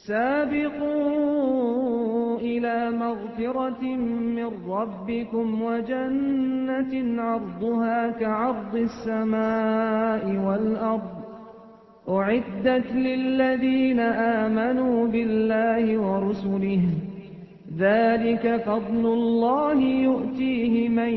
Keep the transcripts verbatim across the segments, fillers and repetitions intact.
سابقوا إلى مغفرة من ربكم وجنة عرضها كعرض السماء والأرض أعدت للذين آمنوا بالله ورسله ذلك فضل الله يؤتيه من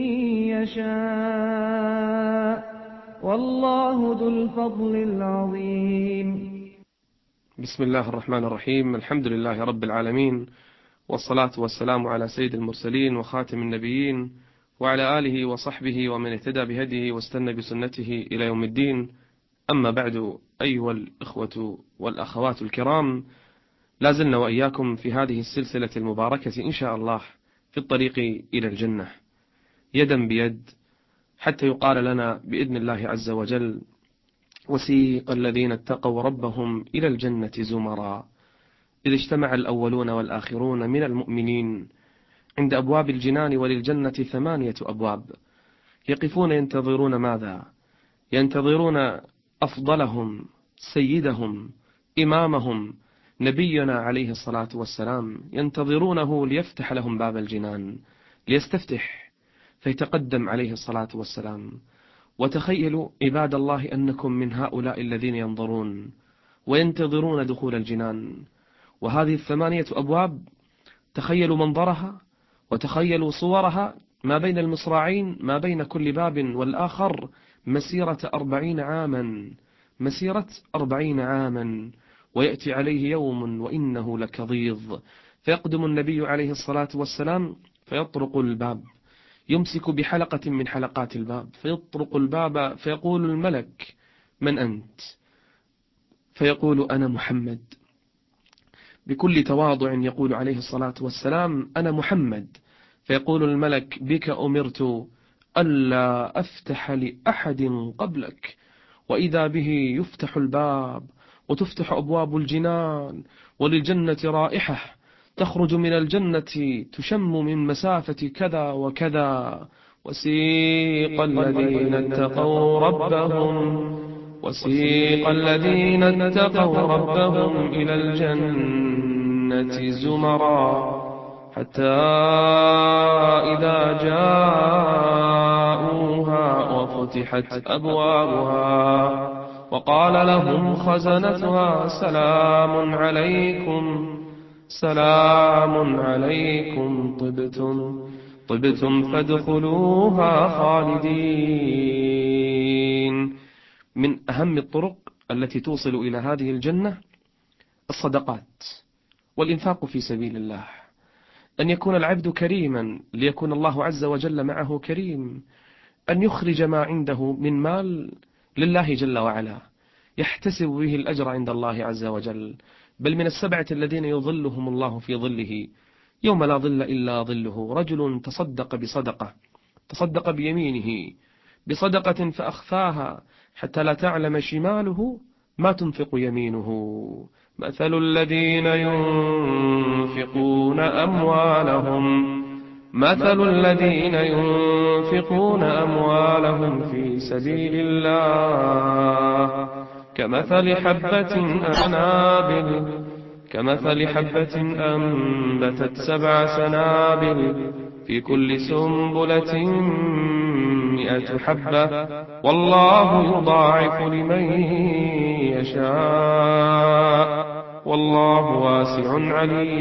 يشاء والله ذو الفضل العظيم. بسم الله الرحمن الرحيم. الحمد لله رب العالمين، والصلاة والسلام على سيد المرسلين وخاتم النبيين وعلى آله وصحبه ومن اهتدى بهديه واستنى بسنته إلى يوم الدين. أما بعد، أيها الإخوة والأخوات الكرام، لازلنا وإياكم في هذه السلسلة المباركة إن شاء الله في الطريق إلى الجنة يدا بيد، حتى يقال لنا بإذن الله عز وجل: وسيق الذين اتقوا ربهم إلى الجنة زمرا إذ اجتمع الأولون والآخرون من المؤمنين عند أبواب الجنان، وللجنة ثمانية أبواب، يقفون ينتظرون ماذا؟ ينتظرون أفضلهم، سيدهم، إمامهم، نبينا عليه الصلاة والسلام، ينتظرونه ليفتح لهم باب الجنان، ليستفتح فيتقدم عليه الصلاة والسلام. وتخيلوا عباد الله أنكم من هؤلاء الذين ينظرون وينتظرون دخول الجنان، وهذه الثمانية أبواب تخيلوا منظرها وتخيلوا صورها، ما بين المصراعين، ما بين كل باب والآخر مسيرة أربعين عاما، مسيرة أربعين عاما. ويأتي عليه يوم وإنه لكظيظ، فيقدم النبي عليه الصلاة والسلام فيطرق الباب، يمسك بحلقة من حلقات الباب، فيطرق الباب فيقول الملك: من أنت؟ فيقول: أنا محمد. بكل تواضع يقول عليه الصلاة والسلام: أنا محمد. فيقول الملك: بك أمرت ألا أفتح لأحد قبلك. وإذا به يفتح الباب وتفتح أبواب الجنان، وللجنة رائحة تخرج من الجنة تشم من مسافة كذا وكذا. وسيق الذين اتقوا ربهم وسيق الذين اتقوا ربهم إلى الجنة زمرا حتى إذا جاءوها وفتحت أبوابها وقال لهم خزنتها: سلام عليكم سلام عليكم طبتم طبتم فادخلوها خالدين. من أهم الطرق التي توصل إلى هذه الجنة الصدقات والإنفاق في سبيل الله، أن يكون العبد كريما ليكون الله عز وجل معه كريم، أن يخرج ما عنده من مال لله جل وعلا يحتسب به الأجر عند الله عز وجل. بل من السبعة الذين يظلهم الله في ظله يوم لا ظل إلا ظله: رجل تصدق بصدقة، تصدق بيمينه بصدقة فأخفاها حتى لا تعلم شماله ما تنفق يمينه. مثل الذين ينفقون أموالهم مثل الذين ينفقون أموالهم في سبيل الله كمثل حبة أنابل كمثل حبة أنبتت سبع سنابل في كل سنبلة مئة حبة والله يضاعف لمن يشاء والله واسع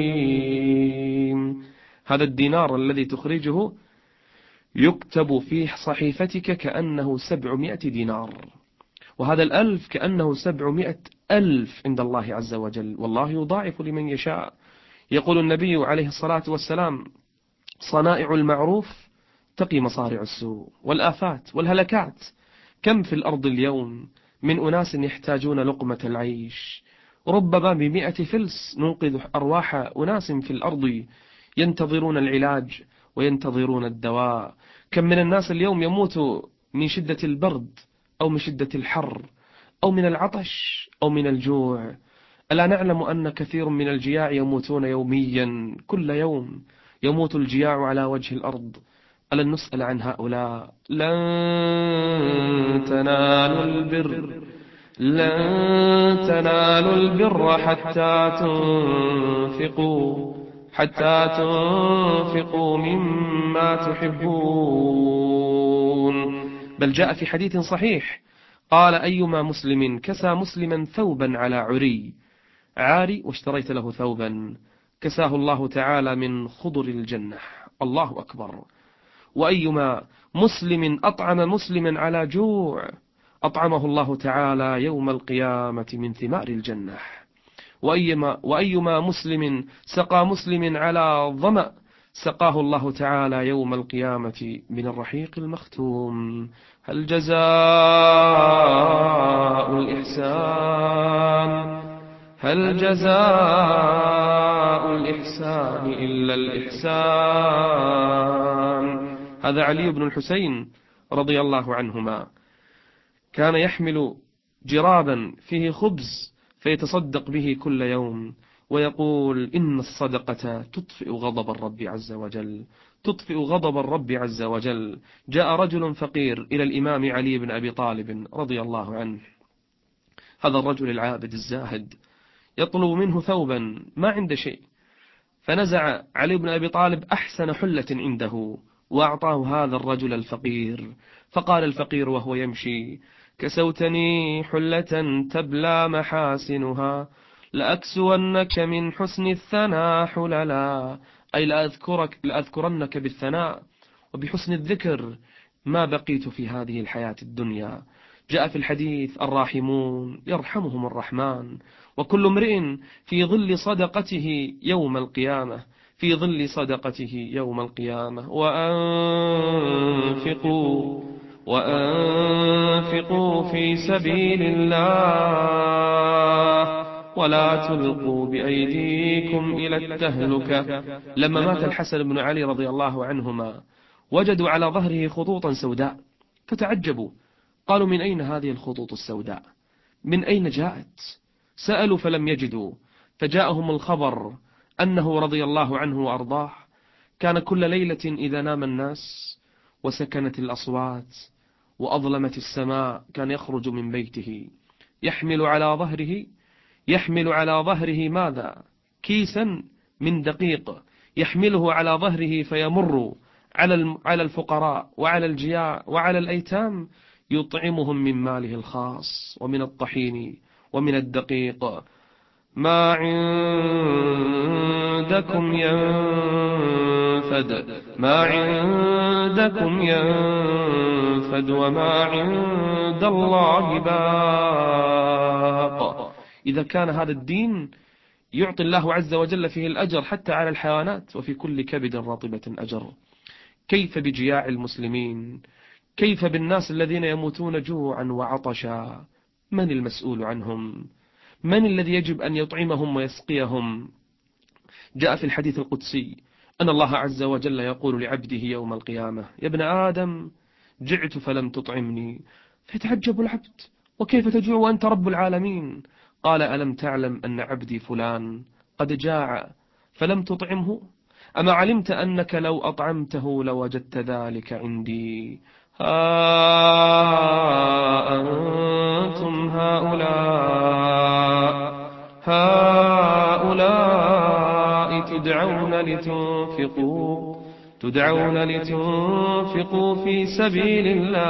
عليم. هذا الدينار الذي تخرجه يكتب في صحيفتك كأنه سبعمائة دينار، وهذا الألف كأنه سبعمائة ألف عند الله عز وجل، والله يضاعف لمن يشاء. يقول النبي عليه الصلاة والسلام: صنائع المعروف تقي مصارع السوء والآفات والهلكات. كم في الأرض اليوم من أناس يحتاجون لقمة العيش، ربما بمئة فلس ننقذ أرواح أناس في الأرض ينتظرون العلاج وينتظرون الدواء. كم من الناس اليوم يموت من شدة البرد أو من شدة الحر أو من العطش أو من الجوع. ألا نعلم أن كثير من الجياع يموتون يوميا، كل يوم يموت الجياع على وجه الأرض. ألن نسأل عن هؤلاء؟ لن تنالوا البر لن تنالوا البر حتى تنفقوا حتى تنفقوا مما تحبون. بل جاء في حديث صحيح قال أيما مسلم كسى مسلما ثوبا على عري، عاري واشتريت له ثوبا، كساه الله تعالى من خضر الجنة. الله أكبر. وأيما مسلم أطعم مسلما على جوع، أطعمه الله تعالى يوم القيامة من ثمار الجنة. وأيما, وأيما مسلم سقى مسلم على ظمأ، سقاه الله تعالى يوم القيامة من الرحيق المختوم. هل جزاء الإحسان هل جزاء الإحسان إلا الإحسان. هذا علي بن الحسين رضي الله عنهما كان يحمل جرابا فيه خبز فيتصدق به كل يوم، ويقول إن الصدقة تطفئ غضب الرب عز وجل، تطفئ غضب الرب عز وجل. جاء رجل فقير إلى الإمام علي بن أبي طالب رضي الله عنه، هذا الرجل العابد الزاهد يطلب منه ثوبا، ما عنده شيء، فنزع علي بن أبي طالب أحسن حلة عنده وأعطاه هذا الرجل الفقير. فقال الفقير وهو يمشي: كسوتني حلة تبلى محاسنها، لأكسونك من حسن الثناء حللا، أي لأذكرك لأذكرنك بالثناء وبحسن الذكر ما بقيت في هذه الحياة الدنيا. جاء في الحديث: الراحمون يرحمهم الرحمن، وكل امرئ في ظل صدقته يوم القيامة، في ظل صدقته يوم القيامة. وأنفقوا وأنفقوا في سبيل الله ولا تلقوا بأيديكم إلى التهلكة. لما مات الحسن بن علي رضي الله عنهما وجدوا على ظهره خطوطا سوداء فتعجبوا، قالوا: من أين هذه الخطوط السوداء؟ من أين جاءت؟ سألوا فلم يجدوا، فجاءهم الخبر أنه رضي الله عنه وأرضاه كان كل ليلة إذا نام الناس وسكنت الأصوات وأظلمت السماء كان يخرج من بيته يحمل على ظهره يحمل على ظهره ماذا؟ كيسا من دقيق، يحمله على ظهره فيمر على الفقراء وعلى الجياع وعلى الأيتام، يطعمهم من ماله الخاص ومن الطحين ومن الدقيق. ما عندكم ينفد ما عندكم ينفد وما عند الله باق. إذا كان هذا الدين يعطي الله عز وجل فيه الأجر حتى على الحيوانات، وفي كل كبد رطبة أجر، كيف بجياع المسلمين؟ كيف بالناس الذين يموتون جوعا وعطشا؟ من المسؤول عنهم؟ من الذي يجب أن يطعمهم ويسقيهم؟ جاء في الحديث القدسي أن الله عز وجل يقول لعبده يوم القيامة: يا ابن آدم جعت فلم تطعمني. فيتعجب العبد: وكيف تجوع وأنت رب العالمين؟ قال: ألم تعلم أن عبدي فلان قد جاع فلم تطعمه؟ أما علمت أنك لو أطعمته لوجدت ذلك عندي؟ ها أنتم هؤلاء هؤلاء تدعون لتنفقوا تدعون لتنفقوا في سبيل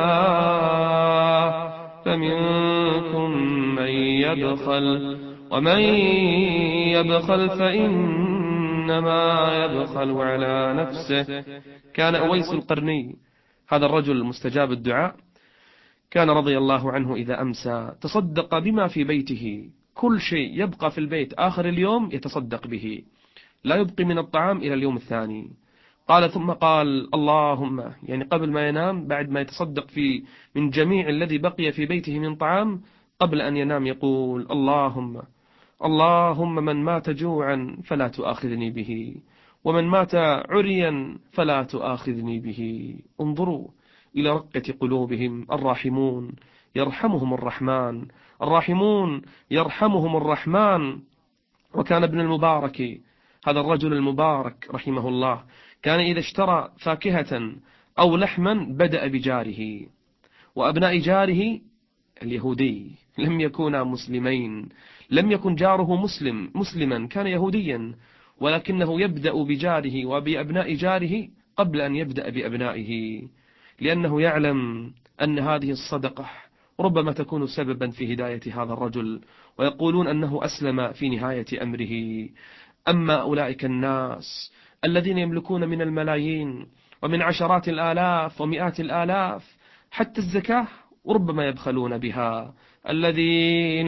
الله، فمنكم من يبخل، ومن يبخل فإنما يبخل على نفسه. كان أويس القرني هذا الرجل المستجاب الدعاء كان رضي الله عنه إذا أمسى تصدق بما في بيته، كل شيء يبقى في البيت آخر اليوم يتصدق به، لا يبقي من الطعام إلى اليوم الثاني. قال ثم قال: اللهم، يعني قبل ما ينام بعد ما يتصدق في من جميع الذي بقي في بيته من طعام، قبل أن ينام يقول: اللهم اللهم من مات جوعا فلا تؤاخذني به، ومن مات عريا فلا تؤاخذني به. انظروا إلى رقة قلوبهم. الراحمون يرحمهم الرحمن الراحمون يرحمهم الرحمن. وكان ابن المبارك هذا الرجل المبارك رحمه الله كان إذا اشترى فاكهة أو لحما بدأ بجاره، وأبناء جاره اليهودي، لم يكونا مسلمين، لم يكن جاره مسلم مسلما، كان يهوديا، ولكنه يبدأ بجاره وبأبناء جاره قبل أن يبدأ بأبنائه، لأنه يعلم أن هذه الصدقة ربما تكون سببا في هداية هذا الرجل، ويقولون أنه أسلم في نهاية أمره. أما أولئك الناس الذين يملكون من الملايين ومن عشرات الآلاف ومئات الآلاف حتى الزكاة وربما يبخلون بها، الذين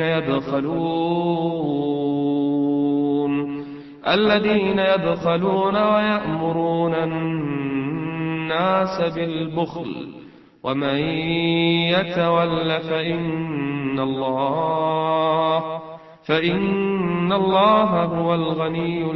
يبخلون الذين يبخلون ويأمرون الناس بالبخل ومن يتول فإن الله فإن الله هو الغني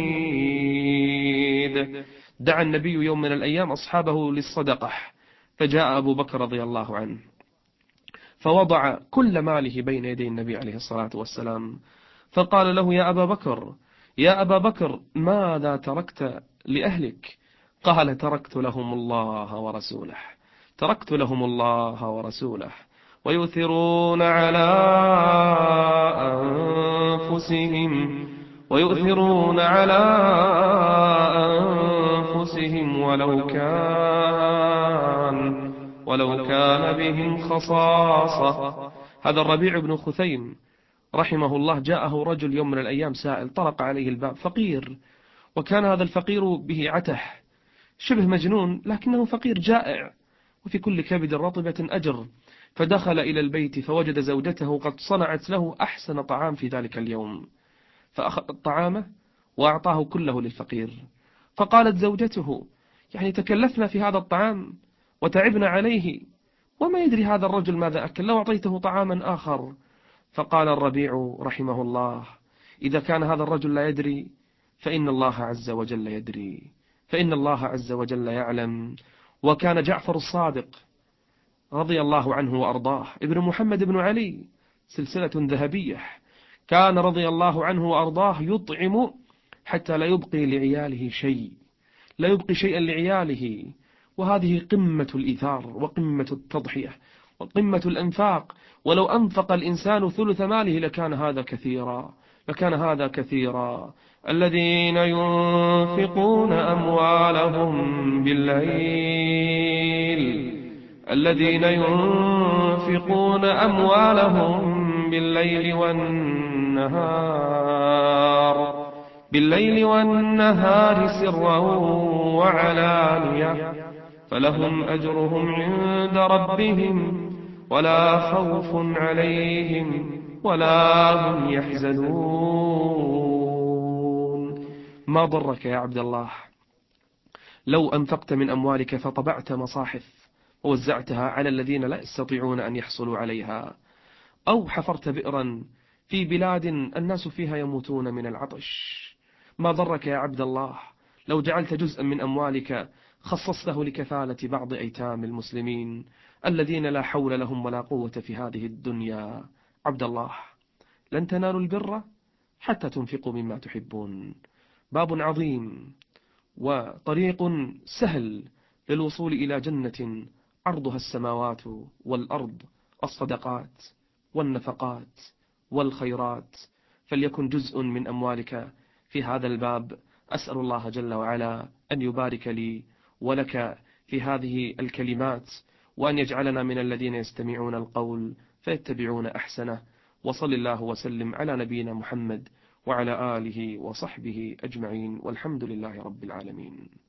الحميد. دعا النبي يوم من الأيام أصحابه للصدقة، فجاء أبو بكر رضي الله عنه فوضع كل ماله بين يدي النبي عليه الصلاة والسلام، فقال له: يا أبا بكر يا أبا بكر ماذا تركت لأهلك؟ قال: تركت لهم الله ورسوله تركت لهم الله ورسوله ويؤثرون على أنفسهم ويؤثرون على أنفسهم ولو كان ولو كان بهم خصاصة. هذا الربيع بن خثيم رحمه الله جاءه رجل يوم من الأيام سائل، طرق عليه الباب، فقير، وكان هذا الفقير به عته شبه مجنون، لكنه فقير جائع وفي كل كبد رطبة أجر. فدخل إلى البيت فوجد زوجته قد صنعت له أحسن طعام في ذلك اليوم، فأخذ الطعام وأعطاه كله للفقير. فقالت زوجته: يعني تكلفنا في هذا الطعام وتعبنا عليه وما يدري هذا الرجل ماذا أكل، لو أعطيته طعاما آخر. فقال الربيع رحمه الله: إذا كان هذا الرجل لا يدري فإن الله عز وجل يدري، فإن الله عز وجل يعلم. وكان جعفر الصادق رضي الله عنه وأرضاه ابن محمد بن علي سلسلة ذهبية، كان رضي الله عنه وأرضاه يطعم حتى لا يبقي لعياله شيء، لا يبقي شيئا لعياله، وهذه قمة الإيثار وقمة التضحية وقمة الأنفاق. ولو أنفق الإنسان ثلث ماله لكان هذا كثيرا لكان هذا كثيرا. الذين ينفقون أموالهم بالليل الذين ينفقون أموالهم بالليل والنهار بالليل والنهار سرا وعلانية فلهم أجرهم عند ربهم ولا خوف عليهم ولا هم يحزنون. ما ضرك يا عبد الله لو أنفقت من أموالك فطبعت مصاحف ووزعتها على الذين لا يستطيعون أن يحصلوا عليها، أو حفرت بئرا في بلاد الناس فيها يموتون من العطش. ما ضرك يا عبد الله لو جعلت جزءا من أموالك خصصته لكفالة بعض أيتام المسلمين الذين لا حول لهم ولا قوة في هذه الدنيا. عبد الله، لن تنالوا البر حتى تنفقوا مما تحبون. باب عظيم وطريق سهل للوصول إلى جنة عرضها السماوات والأرض، الصدقات والنفقات والخيرات، فليكن جزء من أموالك في هذا الباب. أسأل الله جل وعلا أن يبارك لي ولك في هذه الكلمات، وأن يجعلنا من الذين يستمعون القول فيتبعون أحسنه. وصل الله وسلم على نبينا محمد وعلى آله وصحبه أجمعين، والحمد لله رب العالمين.